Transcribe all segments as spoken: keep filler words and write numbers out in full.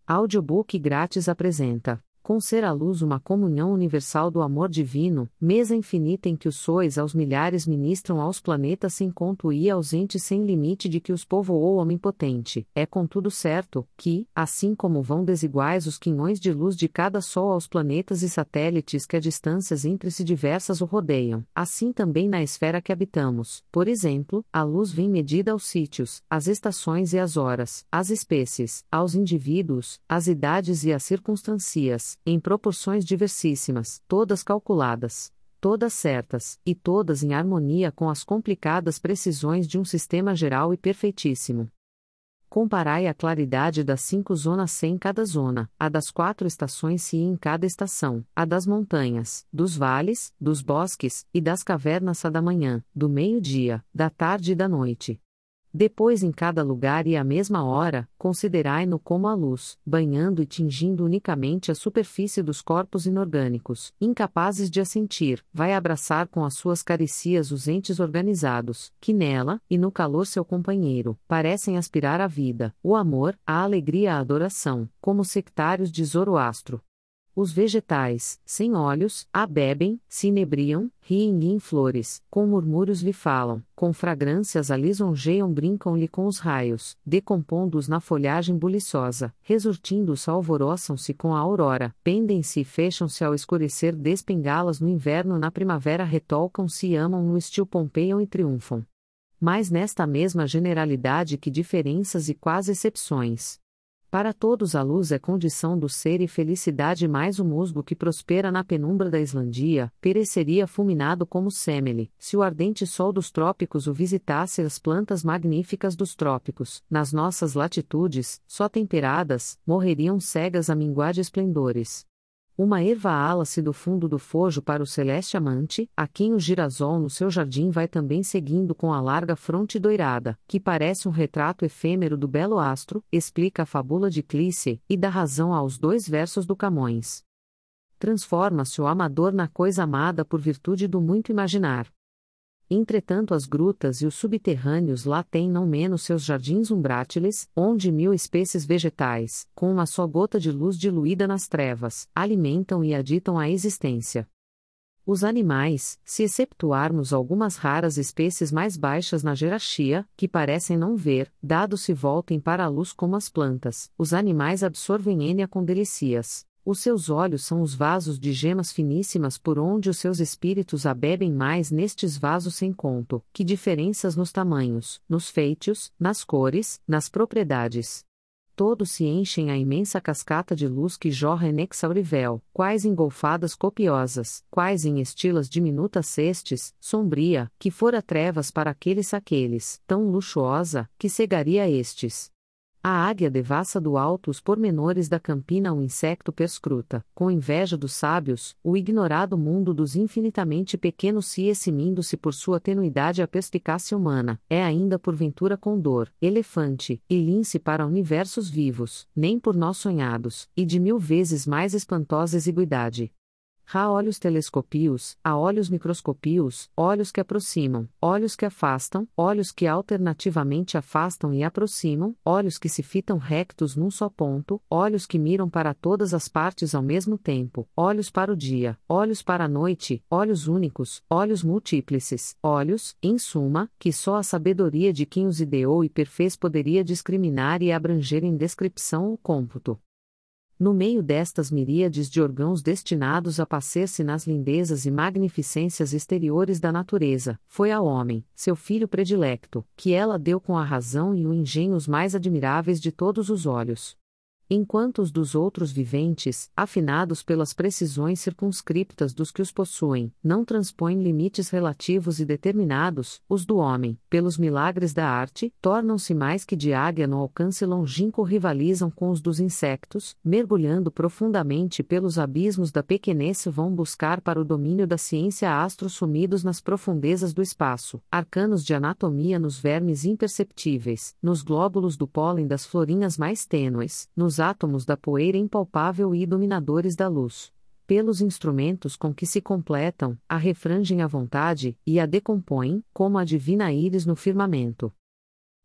Audiobook grátis apresenta Com Ser a Luz, uma comunhão universal do amor divino, mesa infinita em que os sois aos milhares ministram aos planetas sem conto e ausente sem limite de que os povoou omnipotente. É contudo certo, que, assim como vão desiguais os quinhões de luz de cada sol aos planetas e satélites que a distâncias entre si diversas o rodeiam, assim também na esfera que habitamos. Por exemplo, a luz vem medida aos sítios, às estações e às horas, às espécies, aos indivíduos, às idades e às circunstâncias, em proporções diversíssimas, todas calculadas, todas certas, e todas em harmonia com as complicadas precisões de um sistema geral e perfeitíssimo. Comparai a claridade das cinco zonas C em cada zona, a das quatro estações C em cada estação, a das montanhas, dos vales, dos bosques, e das cavernas a da manhã, do meio-dia, da tarde e da noite. Depois em cada lugar e à mesma hora, considerai-no como a luz, banhando e tingindo unicamente a superfície dos corpos inorgânicos, incapazes de assentir, vai abraçar com as suas caricias os entes organizados, que nela, e no calor seu companheiro, parecem aspirar à vida, o amor, a alegria, a adoração, como sectários de Zoroastro. Os vegetais, sem olhos, a bebem, se inebriam, riem-lhe em flores, com murmúrios lhe falam, com fragrâncias a lisonjeiam, brincam-lhe com os raios, decompondo-os na folhagem buliçosa, resurtindo-os alvoroçam-se com a aurora, pendem-se e fecham-se ao escurecer, despengalas no inverno, na primavera retolcam-se e amam, no estio pompeiam e triunfam. Mas nesta mesma generalidade que diferenças e quase exceções. Para todos a luz é condição do ser e felicidade, mais o musgo que prospera na penumbra da Islândia, pereceria fulminado como sêmele, se o ardente sol dos trópicos o visitasse. As plantas magníficas dos trópicos, nas nossas latitudes, só temperadas, morreriam cegas a minguar de esplendores. Uma erva ala-se do fundo do fojo para o celeste amante, a quem o girassol no seu jardim vai também seguindo com a larga fronte doirada, que parece um retrato efêmero do belo astro, explica a fábula de Clície, e dá razão aos dois versos do Camões. Transforma-se o amador na coisa amada por virtude do muito imaginar. Entretanto as grutas e os subterrâneos lá têm não menos seus jardins umbrátiles, onde mil espécies vegetais, com uma só gota de luz diluída nas trevas, alimentam e aditam a existência. Os animais, se exceptuarmos algumas raras espécies mais baixas na hierarquia, que parecem não ver, dado se voltem para a luz como as plantas, os animais absorvem Ênia com delicias. Os seus olhos são os vasos de gemas finíssimas por onde os seus espíritos a bebem, mais nestes vasos sem conto, que diferenças nos tamanhos, nos feitios, nas cores, nas propriedades. Todos se enchem a imensa cascata de luz que jorra inexaurivel, quais engolfadas copiosas, quais em estilas diminutas cestes, sombria, que fora trevas para aqueles aqueles, tão luxuosa, que cegaria estes. A águia devassa do alto os pormenores da campina, o insecto perscruta, com inveja dos sábios, o ignorado mundo dos infinitamente pequenos, se eximindo-se por sua tenuidade a perspicácia humana, é ainda porventura condor, elefante, e lince para universos vivos, nem por nós sonhados, e de mil vezes mais espantosa exiguidade. Há olhos telescópios, há olhos microscópios, olhos que aproximam, olhos que afastam, olhos que alternativamente afastam e aproximam, olhos que se fitam rectos num só ponto, olhos que miram para todas as partes ao mesmo tempo, olhos para o dia, olhos para a noite, olhos únicos, olhos múltiplices, olhos, em suma, que só a sabedoria de quem os ideou e perfez poderia discriminar e abranger em descrição ou cômputo. No meio destas miríades de órgãos destinados a passear-se nas lindezas e magnificências exteriores da natureza, foi ao homem, seu filho predilecto, que ela deu com a razão e o engenho os mais admiráveis de todos os olhos. Enquanto os dos outros viventes, afinados pelas precisões circunscriptas dos que os possuem, não transpõem limites relativos e determinados, os do homem, pelos milagres da arte, tornam-se mais que de águia no alcance longínquo, rivalizam com os dos insectos, mergulhando profundamente pelos abismos da pequenez, vão buscar para o domínio da ciência astros sumidos nas profundezas do espaço, arcanos de anatomia nos vermes imperceptíveis, nos glóbulos do pólen das florinhas mais tênues, nos átomos da poeira impalpável e dominadores da luz. Pelos instrumentos com que se completam, a refrangem à vontade, e a decompõem, como a divina íris no firmamento.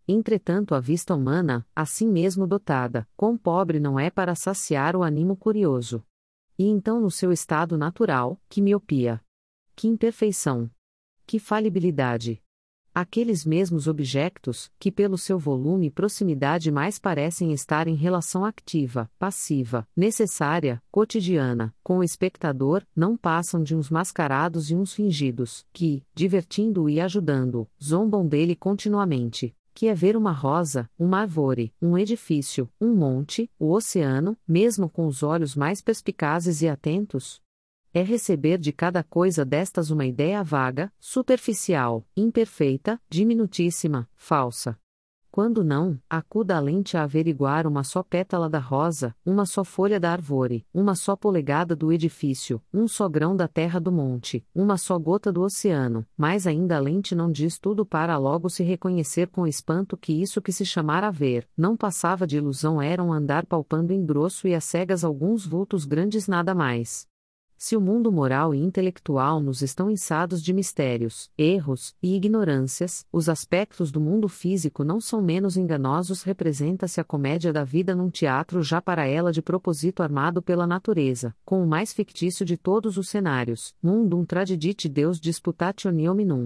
Entretanto a vista humana, assim mesmo dotada, quão pobre não é para saciar o ânimo curioso. E então no seu estado natural, que miopia! Que imperfeição! Que falibilidade! Aqueles mesmos objetos, que pelo seu volume e proximidade mais parecem estar em relação ativa, passiva, necessária, cotidiana, com o espectador, não passam de uns mascarados e uns fingidos, que, divertindo-o e ajudando-o, zombam dele continuamente. Que é ver uma rosa, uma árvore, um edifício, um monte, o oceano, mesmo com os olhos mais perspicazes e atentos? É receber de cada coisa destas uma ideia vaga, superficial, imperfeita, diminutíssima, falsa. Quando não, acuda a lente a averiguar uma só pétala da rosa, uma só folha da árvore, uma só polegada do edifício, um só grão da terra do monte, uma só gota do oceano, mas ainda a lente não diz tudo para logo se reconhecer com espanto que isso que se chamara ver, não passava de ilusão, era um andar palpando em grosso e às cegas alguns vultos grandes, nada mais. Se o mundo moral e intelectual nos estão inçados de mistérios, erros e ignorâncias, os aspectos do mundo físico não são menos enganosos. Representa-se a comédia da vida num teatro já para ela de propósito armado pela natureza, com o mais fictício de todos os cenários, mundum tradidit Deus disputatio hominum.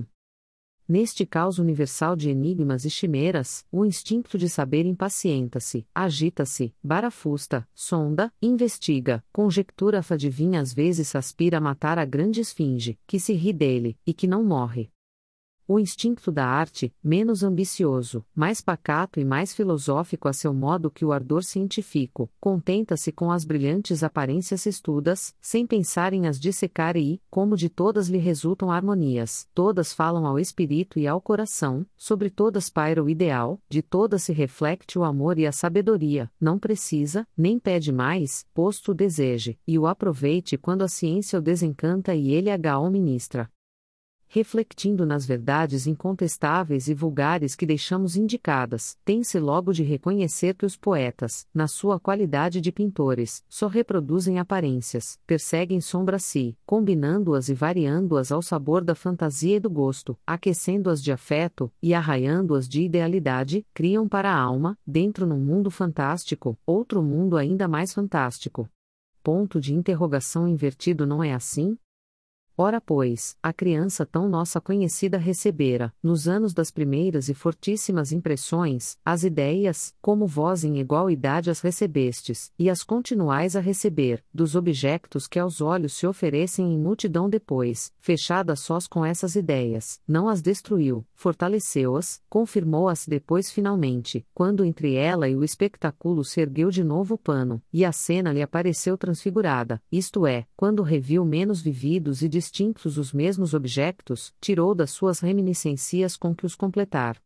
Neste caos universal de enigmas e chimeras, o instinto de saber impacienta-se, agita-se, barafusta, sonda, investiga, conjectura, adivinha, às vezes aspira a matar a grande esfinge, que se ri dele, e que não morre. O instinto da arte, menos ambicioso, mais pacato e mais filosófico a seu modo que o ardor científico, contenta-se com as brilhantes aparências estudas, sem pensar em as dissecar e, como de todas lhe resultam harmonias, todas falam ao espírito e ao coração, sobre todas paira o ideal, de todas se reflecte o amor e a sabedoria, não precisa, nem pede mais, posto o deseje, e o aproveite quando a ciência o desencanta e ele a o ministra. Reflectindo nas verdades incontestáveis e vulgares que deixamos indicadas, tem-se logo de reconhecer que os poetas, na sua qualidade de pintores, só reproduzem aparências, perseguem sombra-si, combinando-as e variando-as ao sabor da fantasia e do gosto, aquecendo-as de afeto, e arraiando-as de idealidade, criam para a alma, dentro num mundo fantástico, outro mundo ainda mais fantástico. Ponto de interrogação invertido, não é assim? Ora pois, a criança tão nossa conhecida recebera, nos anos das primeiras e fortíssimas impressões, as ideias, como vós em igual idade as recebestes, e as continuais a receber, dos objetos que aos olhos se oferecem em multidão depois, fechada sós com essas ideias, não as destruiu, fortaleceu-as, confirmou-as depois finalmente, quando entre ela e o espectáculo se ergueu de novo o pano, e a cena lhe apareceu transfigurada, isto é, quando reviu menos vividos e distintos os mesmos objetos, tirou das suas reminiscências com que os completar,